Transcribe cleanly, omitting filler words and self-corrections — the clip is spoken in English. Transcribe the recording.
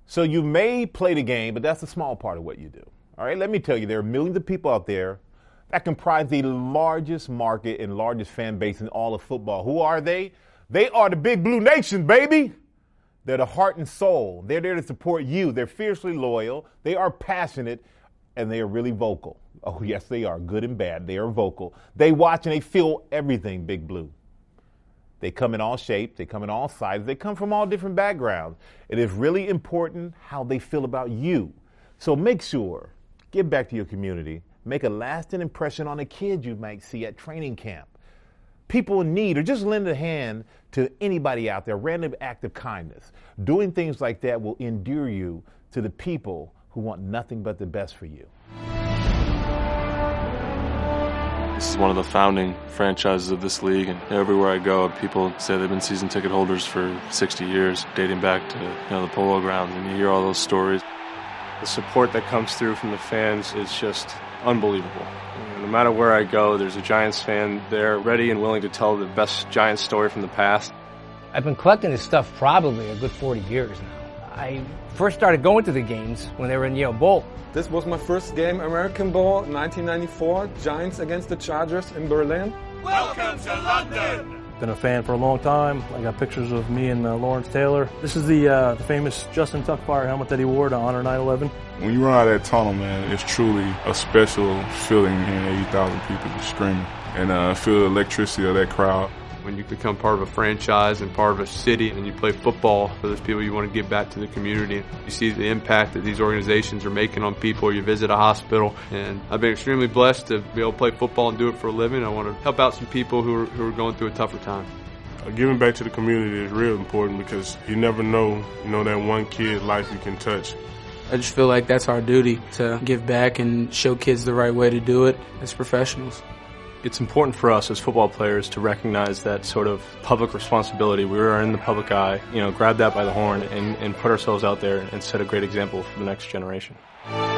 So you may play the game, but that's a small part of what you do. All right, let me tell you, there are millions of people out there that comprise the largest market and largest fan base in all of football. Who are they? They are the Big Blue Nation, baby. They're the heart and soul. They're there to support you. They're fiercely loyal. They are passionate, and they are really vocal. Oh, yes, they are, good and bad. They are vocal. They watch and they feel everything Big Blue. They come in all shapes. They come in all sizes. They come from all different backgrounds. It is really important how they feel about you. So make sure, give back to your community. Make a lasting impression on a kid you might see at training camp. People in need, or just lend a hand to anybody out there, random act of kindness. Doing things like that will endear you to the people who want nothing but the best for you. This is one of the founding franchises of this league, and everywhere I go, people say they've been season ticket holders for 60 years, dating back to the Polo Grounds, and you hear all those stories. The support that comes through from the fans is just unbelievable. No matter where I go, there's a Giants fan there ready and willing to tell the best Giants story from the past. I've been collecting this stuff probably a good 40 years now. I first started going to the games when they were in Yale Bowl. This was my first game, American Bowl, 1994, Giants against the Chargers in Berlin. Welcome to London! Been a fan for a long time. I got pictures of me and Lawrence Taylor. This is the famous Justin Tuckfire helmet that he wore to honor 9/11. When you run out of that tunnel, man, it's truly a special feeling hearing 80,000 people just screaming and feel the electricity of that crowd. When you become part of a franchise and part of a city and you play football for those people, you want to give back to the community. You see the impact that these organizations are making on people. You visit a hospital, and I've been extremely blessed to be able to play football and do it for a living. I want to help out some people who are going through a tougher time. Giving back to the community is real important because you never know, that one kid's life you can touch. I just feel like that's our duty to give back and show kids the right way to do it as professionals. It's important for us as football players to recognize that sort of public responsibility. We are in the public eye, grab that by the horn and put ourselves out there and set a great example for the next generation.